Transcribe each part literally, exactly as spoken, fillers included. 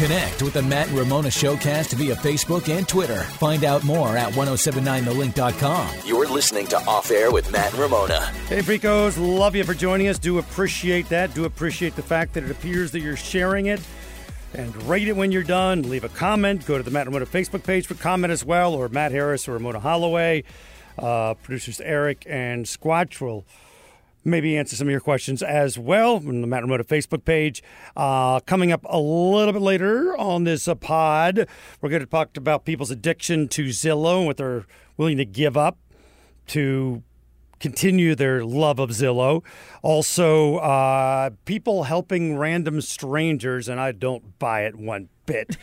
Connect with the Matt and Ramona Showcast via Facebook and Twitter. Find out more at ten seventy-nine the link dot com. You're listening to Off Air with Matt and Ramona. Hey, Fricos. Love you for joining us. Do appreciate that. Do appreciate the fact that it appears that you're sharing it. And rate it when you're done. Leave a comment. Go to the Matt and Ramona Facebook page for comment as well, or Matt Harris or Ramona Holloway. Uh, producers Eric and Squatch will maybe answer some of your questions as well on the Matt and Ramona Facebook page. Uh, coming up a little bit later on this uh, pod, we're going to talk about people's addiction to Zillow and what they're willing to give up to continue their love of Zillow. Also, uh, people helping random strangers, and I don't buy it one bit.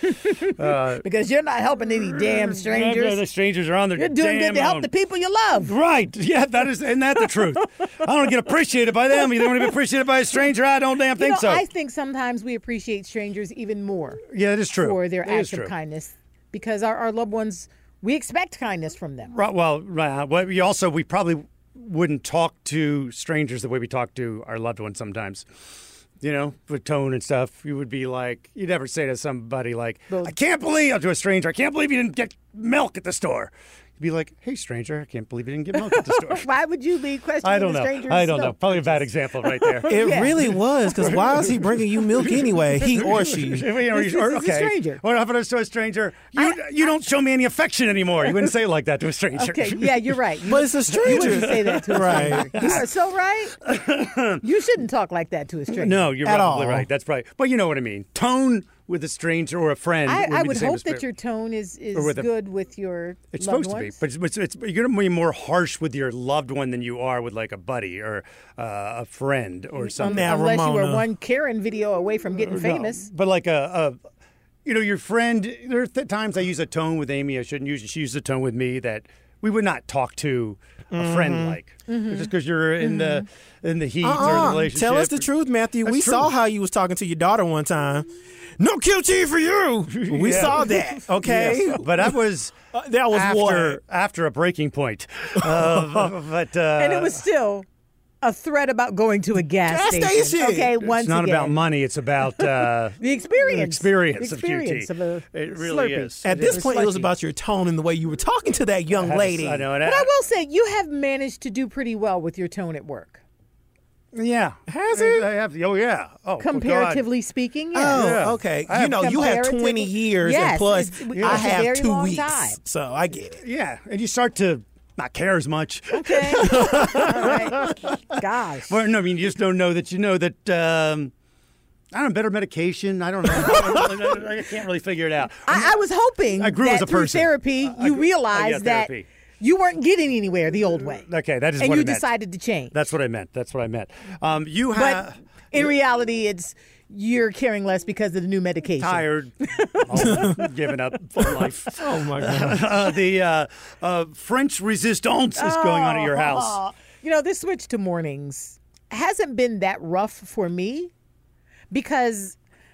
Uh, because you're not helping any damn strangers. The strangers are on their You're doing damn good to help own. the people you love. Right. Yeah, that is, isn't that the truth? I don't get appreciated by them. You don't want to be appreciated by a stranger? I don't damn think you know, so. I think sometimes we appreciate strangers even more. Yeah, it is true. For their it acts of kindness. Because our, our loved ones, we expect kindness from them. Right. Well, right. Well, we also, we probably wouldn't talk to strangers the way we talk to our loved ones sometimes. You know, with tone and stuff. You would be like, you'd never say to somebody like, well, I can't believe, to a stranger, I can't believe you didn't get milk at the store. You'd be like, hey, stranger, I can't believe you didn't get milk at the store. Why would you be questioning I don't the know. stranger's I don't know. milk? Probably a bad example right there. It Yeah. really was, because why is he bringing you milk anyway? He or she. You know, This- or- this is a stranger. What happens to a stranger? You, you don't show me any affection anymore. You wouldn't say it like that to a stranger. Okay, yeah, you're right. You, But it's a you stranger. wouldn't say that to a Right. stranger. You are so right. You shouldn't talk like that to a stranger. No, you're At probably all. right. That's right. But you know what I mean. Tone with a stranger or a friend. I, would I be would the same hope as that spirit. your tone is, is Or with a- good with your It's loved supposed ones. to be, but it's, it's, it's, you're going to be more harsh with your loved one than you are with like a buddy or uh, a friend or something. Now, Unless you Ramona. were one Karen video away from getting famous. No, but like a, a, you know, your friend. There are th- times I use a tone with Amy I shouldn't use. She used a tone with me that we would not talk to a Mm-hmm. friend like. Just because you're in the in the heat or the Uh-uh. relationship. Tell us the truth, Matthew. That's we true. saw how you was talking to your daughter one time. No Q T for you. We Yeah. saw that. Okay, Yes, but that was Uh, that was after what? after a breaking point. Uh, but uh, And it was still a threat about going to a gas, Gas station. station. Okay, it's once not again. about money. It's about uh, The experience. the experience, The experience of of Q T. a It really Slurpee. is. At It this is. point, it was Slurpee. about your tone and the way you were talking to that young I had to- lady. I know. And But I will say, you have managed to do pretty well with your tone at work. Yeah. Has it? I have, oh, yeah. Oh, God. Comparatively speaking, yes. Oh, Yeah. okay. I You have know, you have comparatively- twenty years, Yes, and plus, it's- it's I a have very two long weeks. time. So I get it. Yeah. And you start to not care as much. Okay. All right. Gosh. Well, no, I mean, you just don't know that you know that, um, I don't know, better medication. I don't know. I can't really figure it out. I, I was hoping I grew that as a through person. therapy, I you grew- realized oh, yeah, that therapy. you weren't getting anywhere the old way. Okay, that is and what you I meant. decided to change. That's what I meant. That's what I meant. Um, you but have in reality, it's you're caring less because of the new medication. tired, oh, giving up for life. Oh my God. Uh, the uh, uh, French resistance is going on at your house. Oh, you know, this switch to mornings hasn't been that rough for me because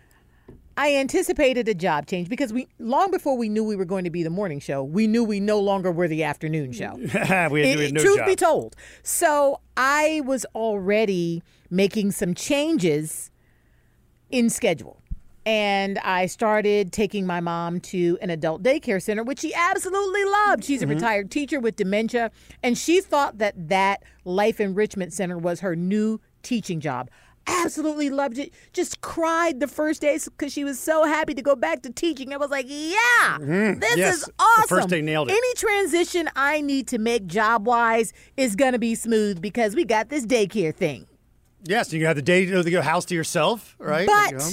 I anticipated a job change because we long before we knew we were going to be the morning show, we knew we no longer were the afternoon show. we had to It- do a new truth job. be told. So I was already making some changes in schedule. And I started taking my mom to an adult daycare center, which she absolutely loved. She's a Mm-hmm. retired teacher with dementia, and she thought that that life enrichment center was her new teaching job. Absolutely loved it. Just cried the first day because she was so happy to go back to teaching. I was like, yeah, this Mm-hmm. Yes, is the awesome. first day nailed it. Any transition I need to make job-wise is going to be smooth because we got this daycare thing. Yes, you have the day, you know, the house to yourself, right? But You know?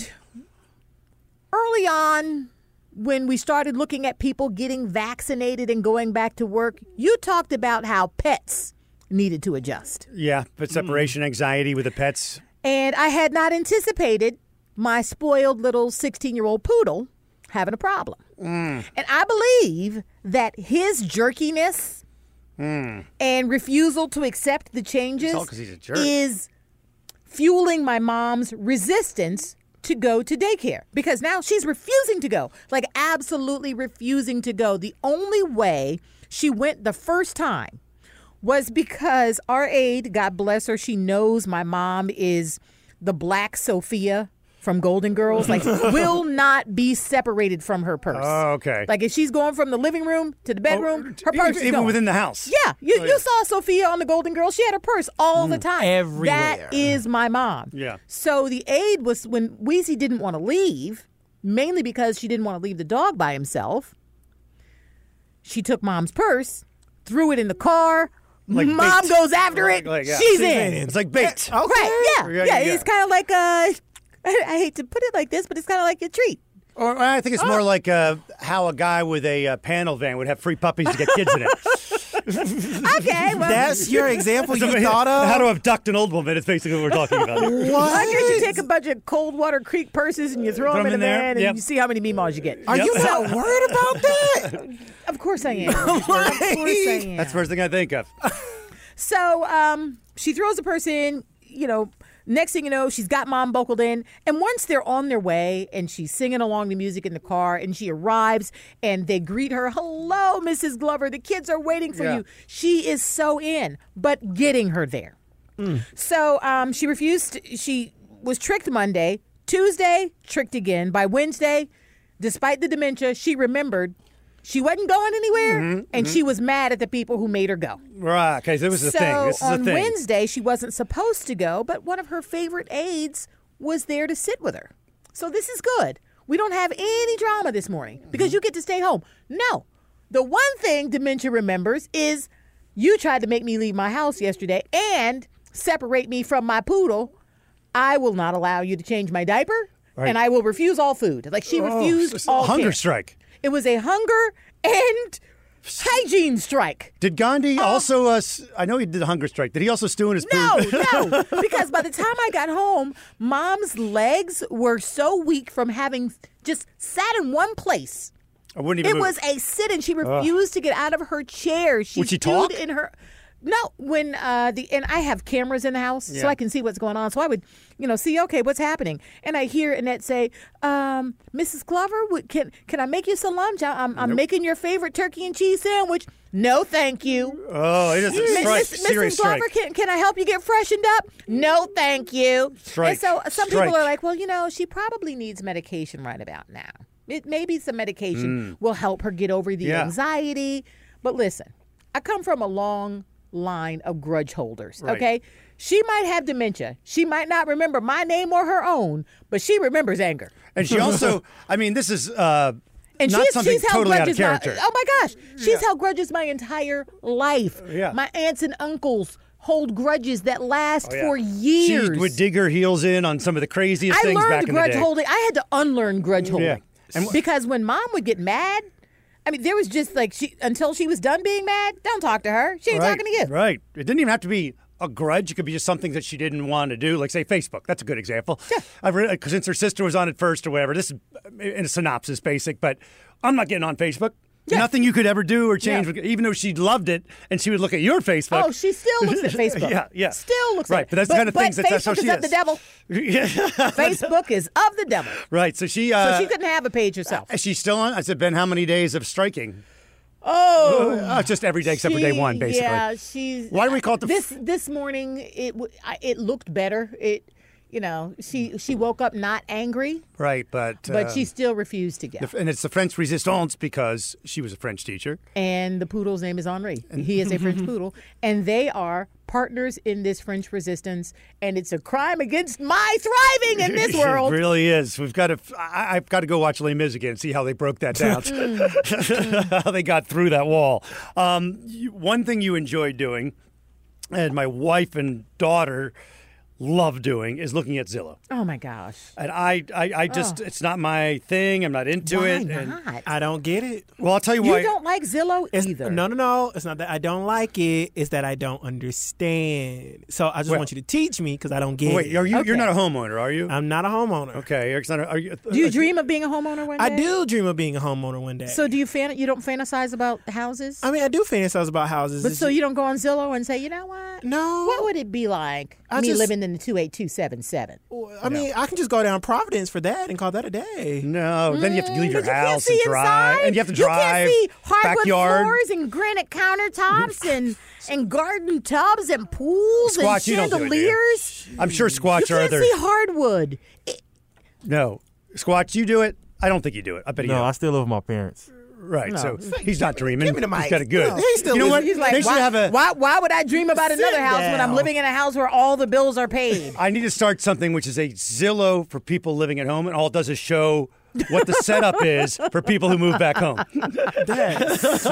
early on, when we started looking at people getting vaccinated and going back to work, you talked about how pets needed to adjust. yeah, but separation anxiety with the pets. And I had not anticipated my spoiled little sixteen-year-old poodle having a problem. Mm. And I believe that his jerkiness and refusal to accept the changes It's all 'cause he's a jerk. is fueling my mom's resistance to go to daycare because now she's refusing to go, like absolutely refusing to go. The only way she went the first time was because our aide, God bless her, she knows my mom is the Black Sophia from Golden Girls, like will not be separated from her purse. Oh, okay. Like if she's going from the living room to the bedroom, Oh, her purse even, is even going. within the house. Yeah, you, Oh, you yeah. saw Sophia on the Golden Girls. She had her purse all the time. Everywhere. That is my mom. Yeah. So the aide was when Weezy didn't want to leave, mainly because she didn't want to leave the dog by himself. She took mom's purse, threw it in the car. Like Mom bait. goes after Like- it. like, yeah. She's She's in. It's like bait. Okay. Right? Yeah. Yeah, Yeah. yeah. It's kind of like a. I hate to put it like this, but it's kind of like a treat. Or I think it's more like uh, how a guy with a uh, panel van would have free puppies to get kids in it. Okay. Well, That's your example you So, thought of? How to abduct an old woman is basically what we're talking about. here. What? I guess you take a bunch of Coldwater Creek purses and you throw, Throw them in, them the in there. van and Yep. you see how many meemaws you get. Are Yep. you not worried about that? Of course I am. Of course I am. That's the first thing I think of. So um, she throws the purse in, you know, next thing you know, she's got mom buckled in. And once they're on their way and she's singing along to music in the car and she arrives and they greet her, hello, Missus Glover, the kids are waiting for Yeah. you. She is so in, but getting her there. So um, she refused. She was tricked Monday. Tuesday, tricked again. By Wednesday, despite the dementia, she remembered she wasn't going anywhere, and she was mad at the people who made her go. Right. Okay. So this is the So thing. This is on the thing. Wednesday, she wasn't supposed to go, but one of her favorite aides was there to sit with her. So this is good. We don't have any drama this morning because you get to stay home. No. The one thing dementia remembers is you tried to make me leave my house yesterday and separate me from my poodle. I will not allow you to change my diaper, Right. and I will refuse all food. Like she Oh, refused it's a all hunger care. strike. It was a hunger and hygiene strike. Did Gandhi also? Uh, s- I know he did a hunger strike. Did he also stew in his No, food? no, because by the time I got home, mom's legs were so weak from having just sat in one place. I wouldn't It even. move. was a sit, and she refused to get out of her chair. She Would she stood talk? in her. No, when uh, the and I have cameras in the house, so Yeah. I can see what's going on. So I would, you know, see okay, what's happening, and I hear Annette say, um, "Missus Glover, would, can can I make you some lunch? I- I'm I'm making your favorite turkey and cheese sandwich." No, thank you. Oh, it is a Miss- strike. Miss- Serious Missus Glover, strike. can, can I help you get freshened up? No, thank you. Strike. And so some Strike. people are like, well, you know, she probably needs medication right about now. It maybe some medication will help her get over the Yeah. anxiety. But listen, I come from a long line of grudge holders, Right. okay? She might have dementia. She might not remember my name or her own, but she remembers anger. And she also. I mean, this is. Uh, And not she's, something she's held totally out of grudges. My, character. oh my gosh, she's held grudges my entire life. Yeah. My aunts and uncles hold grudges that last Oh, yeah. for years. She would dig her heels in on some of the craziest I things back learned in grudge the day. holding. I had to unlearn grudge holding. Yeah. And wh- because when mom would get mad, I mean, there was just like she until she was done being mad. Don't talk to her. She ain't right, talking to you. Right. It didn't even have to be a grudge. It could be just something that she didn't want to do, like say Facebook. That's a good example. Yeah. I've re- cause since her sister was on it first or whatever. This is in a synopsis, basic, but I'm not getting on Facebook. Yeah. Nothing you could ever do or change, Yeah. even though she loved it, and she would look at your Facebook. Oh, she still looks at Facebook. Yeah, yeah. Still looks Right, at it. but that's the kind of things that- Facebook that's how she is of is. the devil. Yeah. Facebook is of the devil. Right. So she. Uh, So she couldn't have a page herself. Is she still on? I said, Ben, how many days of striking? Oh, Uh, just every day except for day She- one, basically. Yeah, she's. Why do we call it the this? This morning, it w- I- it looked better. It, you know, she she woke up not angry, Right, but. but um, she still refused to go. the- and it's the French resistance because she was a French teacher. And the poodle's name is Henri. He is a French poodle, and they are partners in this French resistance. And it's a crime against my thriving in this world. It really is. We've got to. I, I've got to go watch Les Mis again and see how they broke that down, how they got through that wall. Um, you, one thing you enjoy doing, and my wife and daughter love doing, is looking at Zillow. Oh my gosh! And I, I, I just, it's not my thing. I'm not into Why it. And, not? I don't get it. well, I'll tell you You why. don't like Zillow It's, either. No, no, no. It's not that I don't like it. It's that I don't understand. So I just Well- want you to teach me because I don't get Wait, it. are you? Okay. You're not a homeowner, are you? I'm not a homeowner. okay, Eric's not. A, are you? Do you dream of being a homeowner one day? I do dream of being a homeowner one day. So do you fan? You don't fantasize about houses? I mean, I do fantasize about houses. But It's so just- you don't go on Zillow and say, you know what? No. What would it be like I me just- living in the two eight two seven seven? I mean, I can just go down Providence for that and call that a day. No, then you have to leave your But you can't house see and drive, inside. and you have to drive You can't see hardwood backyard. floors and granite countertops and and garden tubs and pools Squatch, you and don't do it, do you? chandeliers. I'm sure You Squatch are can't other. see hardwood. It- No. Squatch, you do it? I don't think you do it. I bet you No, don't. I still live with my parents. Right, No. so he's not dreaming. Give me the mic. He's got it good. No, he still you know is- what? He's like, they should why, have a. why, why would I dream about Sit another house when I'm down. living in a house where all the bills are paid? I need to start something which is a Zillow for people living at home, and all it does is show what the setup is for people who move back home. That's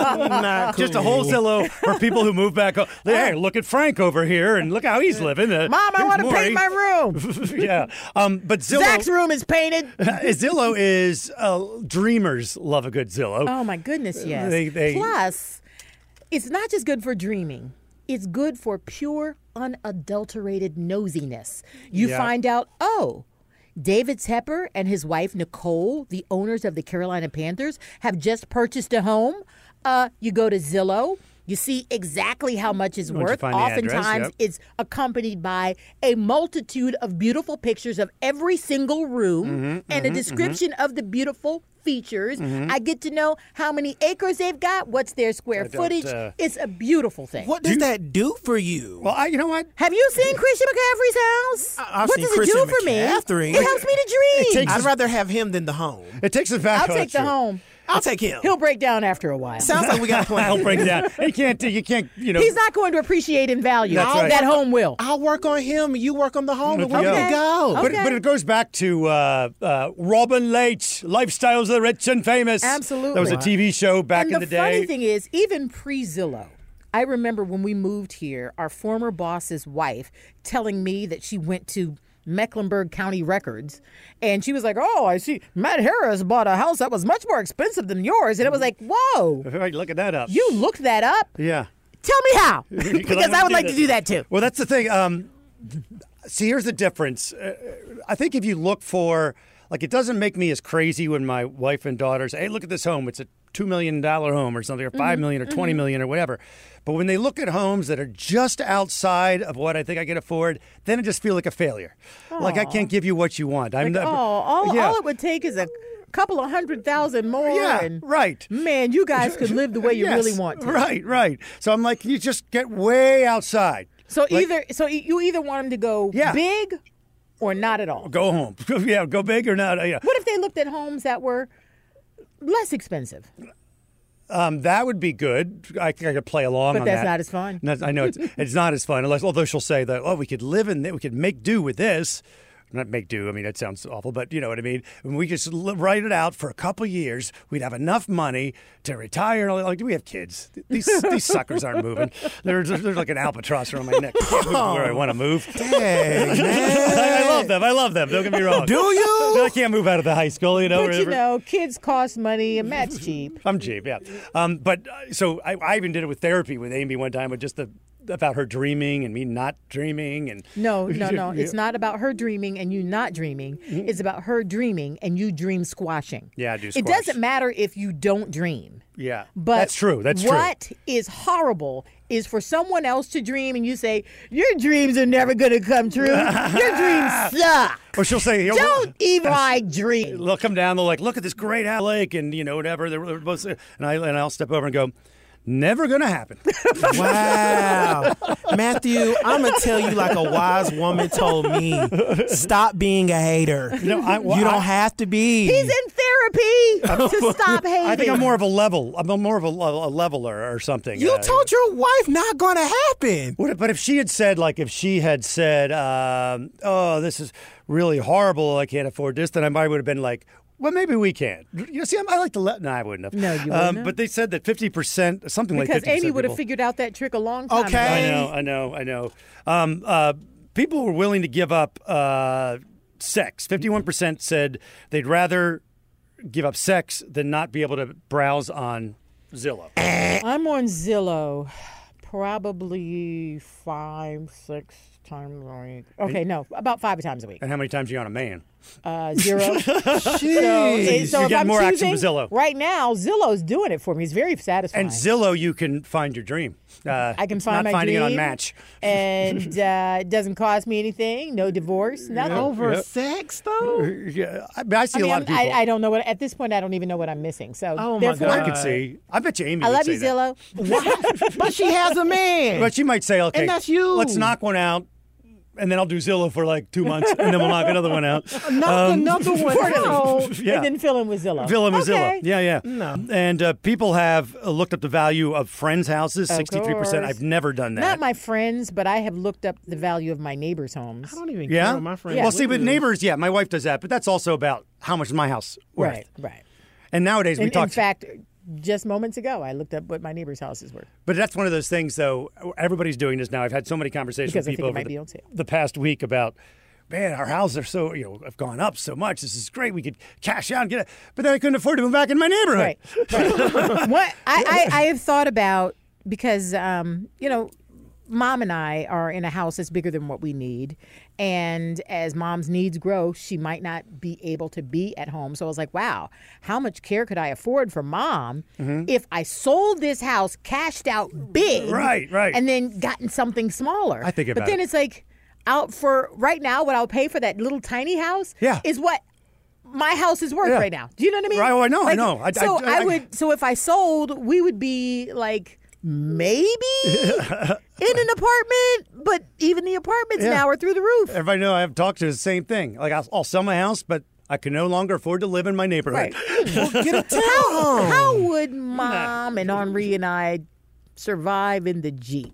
not Just a whole cool. Zillow for people who move back home. Hey, look at Frank over here, and look how he's living. Uh, Mom, I here's want to Maury. paint my room. Yeah, um, but Zillow. Zach's room is painted. Zillow is uh, dreamers love a good Zillow. Oh, my goodness, yes. They- they- Plus, it's not just good for dreaming. It's good for pure, unadulterated nosiness. You Yeah. find out, oh, David Tepper and his wife, Nicole, the owners of the Carolina Panthers, have just purchased a home. Uh, you go to Zillow. You see exactly how much it's Once you worth. find the address, Oftentimes, yep. it's accompanied by a multitude of beautiful pictures of every single room Mm-hmm, and a description of the beautiful features. I get to know how many acres they've got, what's their square I don't, footage. uh, It's a beautiful thing. What does that do for you? Well, I, you know what? Have you seen Christian McCaffrey's house? I- I've what seen does Christian it do for McCaffrey. me? It helps me to dream. takes- I'd rather have him than the home. It takes us back. I'll oh, take that's the true. home. I'll take him. He'll break down after a while. Sounds like we got a plan. I'll break it down. You can't. You can't. You know. He's not going to appreciate in value. That's right. That home will. I'll work on him, and you work on the home, and Okay. we're good to go. But, Okay. but it goes back to uh, uh, Robin Leach, Lifestyles of the Rich and Famous. Absolutely. That was a T V show back and in the, the, funny day. thing is, even pre-Zillow, I remember when we moved here, our former boss's wife telling me that she went to Mecklenburg County Records, and she was like, "Oh, I see, Matt Harris bought a house that was much more expensive than yours," and it was like, "Whoa, Right, look at that up. you looked that up? yeah. Tell me how, Because because I would like to do that too." Well, that's the thing. Um, see, here's the difference. Uh, I think if you look for, like, it doesn't make me as crazy when my wife and daughter say, "Hey, look at this home. It's a two million dollar home or something, or five million, or twenty million, or whatever." But when they look at homes that are just outside of what I think I can afford, then I just feel like a failure. Like I can't give you what you want. I'm Like, not, oh, all, yeah. all it would take is a couple of hundred thousand more. Yeah, and right. Man, you guys could live the way you Yes, really want to. Right, right. So I'm like, you just get way outside. So Like, either, so you either want them to go Yeah. big or not at all. go home. Yeah, go big or not. Yeah. What if they looked at homes that were less expensive? Um, that would be good. I, I could play along But on that's that. not as fun. That's- I know it's it's not as fun. Unless, although she'll say that, oh, we could live in, th- we could make do with this. Not make do. I mean, that sounds awful, but you know what I mean. When we just li- write it out for a couple years, we'd have enough money to retire. Like, we have kids. These these suckers aren't moving. They're they're like an albatross around my neck. I can't move where I want to move. Dang, man. I, I love them. I love them. Don't get me wrong. Do you? I can't move out of the high school. You know. But you wherever- know, kids cost money and Matt's cheap. I'm cheap, yeah. Um, but uh, so I, I even did it with therapy with Amy one time, with just the about her dreaming and me not dreaming, and No, no, no. It's not about her dreaming and you not dreaming. It's about her dreaming and you dream squashing. Yeah, I do It squash. doesn't matter if you don't dream. Yeah, But that's true. That's true. what is horrible is for someone else to dream and you say, your dreams are never going to come true. Your dreams suck. Or she'll say, "Yo, Don't even I dream. They'll come down. They'll like, look at this great Apple Lake, and you know whatever. They're, they're both, and I and I'll step over and go, never gonna happen. Wow. Matthew, I'm going to tell you like a wise woman told me, stop being a hater. No, I- well, you don't I- have to be. He's in therapy to stop hating. I think I'm more of a level. I'm more of a, a leveler or something. You Uh, told your wife not going to happen. What if- But if she had said, like, if she had said, um, "Oh, this is really horrible. I can't afford this," then I might would have been like, "Well, maybe we can." You know, see, I like to let. No, I wouldn't have. No, you wouldn't Um, have. but they said that fifty percent, something like because fifty percent Amy would have people- figured out that trick a long time Okay. ago. I know, I know, I know. Um, uh, people were willing to give up uh, sex. fifty-one percent said they'd rather give up sex than not be able to browse on Zillow. I'm on Zillow probably five, six times a week. Okay, no, about five times a week. And how many times are you on a man? Uh, zero. so Jeez. so You if get I'm more action choosing, with Zillow. right now, Zillow's doing it for me. It's very satisfying. And Zillow, you can find your dream. Uh, I can it's find not my finding dream. it on Match. And uh, it doesn't cost me anything. No divorce, nothing. Over Yeah. sex, though? Yeah, I, I see I mean, a lot I'm- of people. I, I don't know what, at this point, I don't even know what I'm missing. So, Oh, my therefore, I God. could see. I bet you Amy I would love say you, that. Zillow. But she has a man. But she might say, okay, And that's you. let's knock one out. and then I'll do Zillow for like two months, and then we'll knock another one out. Knock Um, another one out. Yeah. And then fill in with Zillow. Fill in with Okay. Zillow. Yeah, yeah. No. And uh, people have uh, looked up the value of friends' houses, Of sixty-three percent. course. I've never done that. Not my friends, but I have looked up the value of my neighbors' homes. I don't even yeah? care what my friends Well, see, do. with neighbors, yeah, my wife does that, but that's also about how much is my house worth. Right, right. And nowadays we In, in talk. fact, just moments ago, I looked up what my neighbor's house is worth. But that's one of those things, though. Everybody's doing this now. I've had so many conversations Because I with think people it might over be the, on sale. the past week about, man, our houses are so, you know, have gone up so much. This is great. We could cash out and get it. But then I couldn't afford to move back in my neighborhood. Right. right. what I, I, I have thought about, because, um, you know, Mom and I are in a house that's bigger than what we need. And as Mom's needs grow, she might not be able to be at home. So I was like, wow, how much care could I afford for Mom Mm-hmm. if I sold this house, cashed out big, Right, right. and then gotten something smaller? I think But about then it. it's like, out for right now, what I'll pay for that little tiny house Yeah. is what my house is worth Yeah. right now. Do you know what I mean? Right, oh, I know, I Like, know. I- so I- I, I- would. So if I sold, we would be like maybe in an apartment, but even the apartments Yeah. now are through the roof. Everybody know I've talked to the same thing. Like, I'll, I'll sell my house, but I can no longer afford to live in my neighborhood. Right. Well, get a How, townhome. how would Mom and Henri and I survive in the Jeep?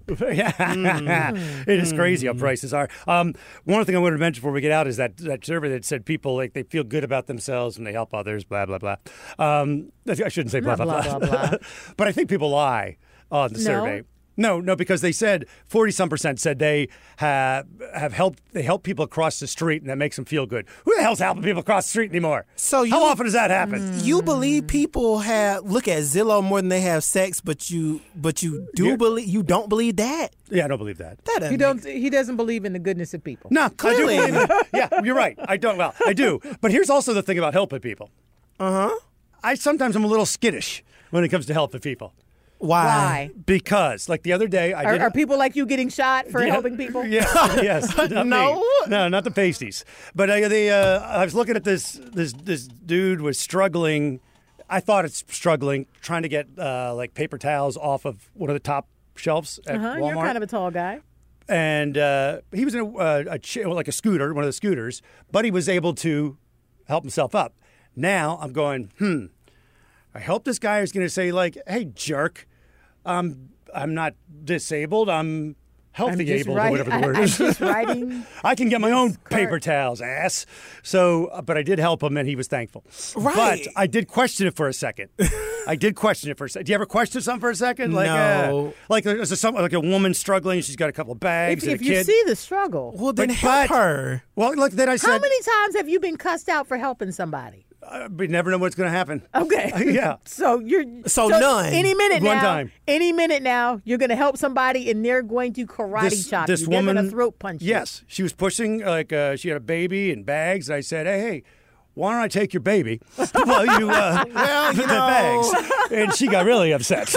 Yeah, it is crazy how prices are. Um, one thing I wanted to mention before we get out is that that survey that said people like they feel good about themselves when they help others. Blah blah blah. Um, I shouldn't say blah Not blah blah, blah, blah, blah. but I think people lie on the No? survey. No, no, because they said forty some percent said they have have helped they help people across the street and that makes them feel good. Who the hell's helping people across the street anymore? So how you- often does that happen? You believe people have look at Zillow more than they have sex, but you but you do Yeah. believe you don't believe that? Yeah, I don't believe that. That doesn't He make- don't. He doesn't believe in the goodness of people. No, Clearly. I do believe it. Yeah, you're right. I don't. Well, I do. But here's also the thing about helping people. Uh huh. I sometimes I'm a little skittish when it comes to helping people. Why? Why? Because, like the other day, I Are, did. are people like you getting shot for Yeah, helping people? Yeah, yes. Not me. No. no, not the pasties. But uh, the uh, I was looking at this. This this dude was struggling. I thought it's struggling, trying to get uh, like paper towels off of one of the top shelves at Uh-huh, Walmart. you're kind of a tall guy. and uh, he was in a, uh, a ch- like a scooter, one of the scooters, but he was able to help himself up. Now I'm going, hmm. I hope this guy is going to say like, "Hey, jerk, um, I'm not disabled. I'm healthy I'm just able, write- or whatever the I- word I'm is. just writing I can get my own card. paper towels, ass." So, uh, but I did help him, and he was thankful. Right. But I did question it for a second. I did question it for a second. Do you ever question something for a second? Like, No. Uh, like there's a, some, like a woman struggling. She's got a couple of bags If, and if a you kid. see the struggle, Well, then But- help but- her. Well, look, then I said, how many times have you been cussed out for helping somebody? uh, we never know what's going to happen. Okay. Yeah. So you're So none. Any minute One now. time. Any minute now, you're going to help somebody, and they're going to karate This, chop this you. woman, They're going to throat punch you. Yes, she was pushing like uh, she had a baby and bags. And I said, "Hey, hey, why don't I take your baby while you uh, Well, you put the know. bags?" And she got really upset.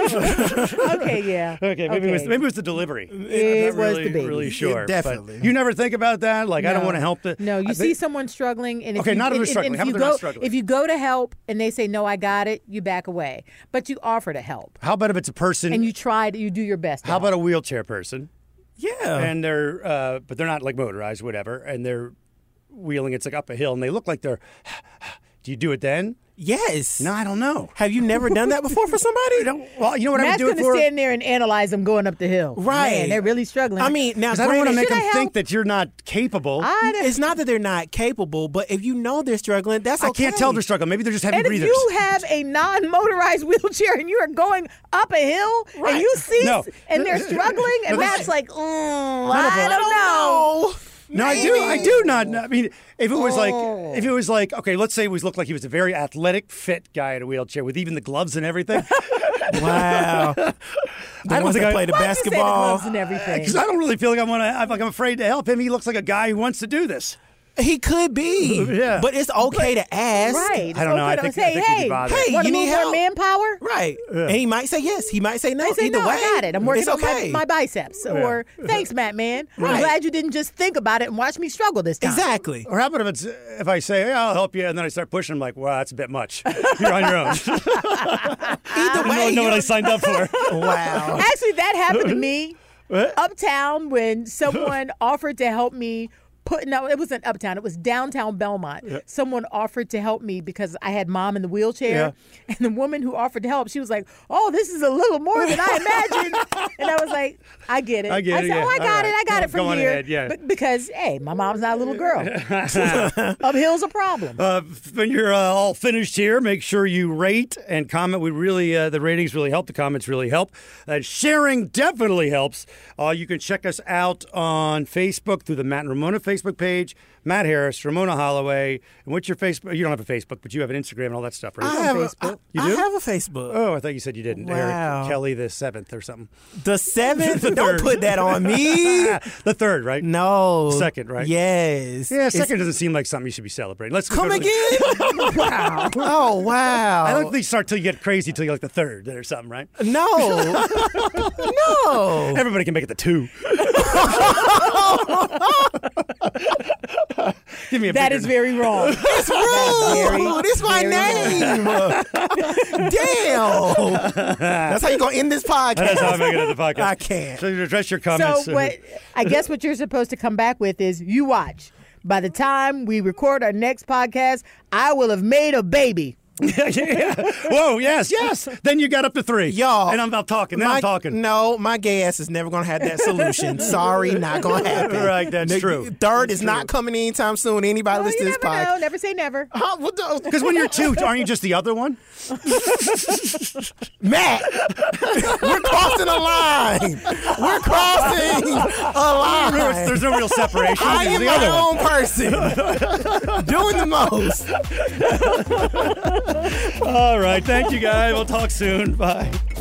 Okay, yeah. Okay, maybe it was maybe it was the delivery. It I'm not was really, the baby. really sure. It definitely. But you never think about that. Like I don't No. want to help the. No, you I see think- someone struggling, and if Okay, you, not if and, they're struggling. and How if about you they're not go, struggling? if you go to help and they say no, I got it, you back away. But you offer to help, How about if it's a person? and you try to, you do your best. to how help. about a wheelchair person? Yeah. And they're, uh, but they're not like motorized, whatever. And they're wheeling. It's like up a hill, and they look like they're. Do you do it then? yes. No, I don't know. Have you never done that before for somebody? Well, you know what I would Matt's do going it to for. stand there and analyze them going up the hill. Right. Man, they're really struggling. I mean, now Because I don't want to granted, make should them I think help? that you're not capable. I, I, it's not that they're not capable, but if you know they're struggling, that's okay. can't tell they're struggling. Maybe they're just heavy and if breathers. you have a non-motorized wheelchair and you are going up a hill and Right. you see No. and they're struggling and No, this- Matt's like, mm, I I don't know. No, I do. I do not. I mean, if it was Oh. like, if it was like, okay, let's say it was looked like he was a very athletic, fit guy in a wheelchair with even the gloves and everything. Wow. The don't ones think that I- play the Why'd you say the basketball. gloves and everything? Because I don't really feel like I want to. I'm like I'm afraid to help him. He looks like a guy who wants to do this. He could be. Yeah. But it's okay to ask. Right. I don't know. I Okay, think- say, I think he'd be hey, bothered. Hey, want you to need move more help? manpower? Right. And he might say yes. He might say no. I say, Either no, way. I got it. I'm working it's on okay. my, my biceps. Or, thanks, Matt, man. I'm Right. glad you didn't just think about it and watch me struggle this time. Exactly. Or how about if it's if I say, hey, I'll help you, and then I start pushing. I'm like, well, that's a bit much. You're on your own. Either I way. don't know what I you- signed up for. Wow. Actually, that happened to me Uptown when someone offered to help me. Put, no, it wasn't Uptown. It was downtown Belmont. Yeah. Someone offered to help me because I had mom in the wheelchair. Yeah. And the woman who offered to help, she was like, oh, this is a little more than I imagined. And I was like, I get it. I get I it, said, yeah. oh, I got All it. right. I got Go- it from go on here. ahead, yeah. But because, hey, my mom's not a little girl. Uphill's a problem. Uh, when you're uh, all finished here, make sure you rate and comment. We really, uh, the ratings really help. The comments really help. And sharing definitely helps. Uh, you can check us out on Facebook through the Matt and Ramona Facebook page. Matt Harris, Ramona Holloway. And what's your Facebook? You don't have a Facebook, but you have an Instagram and all that stuff, right? I have Facebook. A, you I, do? I have a Facebook. Oh, I thought you said you didn't. Wow. Eric Kelly the seventh or something. The seventh? The Don't third. put that on me. The third, right? No. Second, right? Yes. Yeah, It's- second doesn't seem like something you should be celebrating. Let's Come go to the- again? Wow. Oh, wow. I don't think they start till you get crazy till you like the third or something, right? No. No. Everybody can make it the two. Give me a That bigger is very wrong. It's rude. This is my name. Damn. That's how you going to end this podcast. That's how I make it at the podcast. I can't. So you address your comments. So what? I guess what you're supposed to come back with is you watch. By the time we record our next podcast, I will have made a baby. yeah, yeah. Whoa, yes, yes. Then you got up to three. Y'all. And I'm about talking. Now My- I'm talking. No, my gay ass is never going to have that solution. Sorry, not going to happen. Right, that's The true. Third That's is true. not coming anytime soon. Anybody Well, listen you to this never podcast? know. Never say never. Because when you're two, aren't you just the other one? Matt, we're crossing a line. We're crossing a line. There's, there's no real separation. I You're am the other my one. own person, doing the most. All right. Thank you, guys. We'll talk soon. Bye.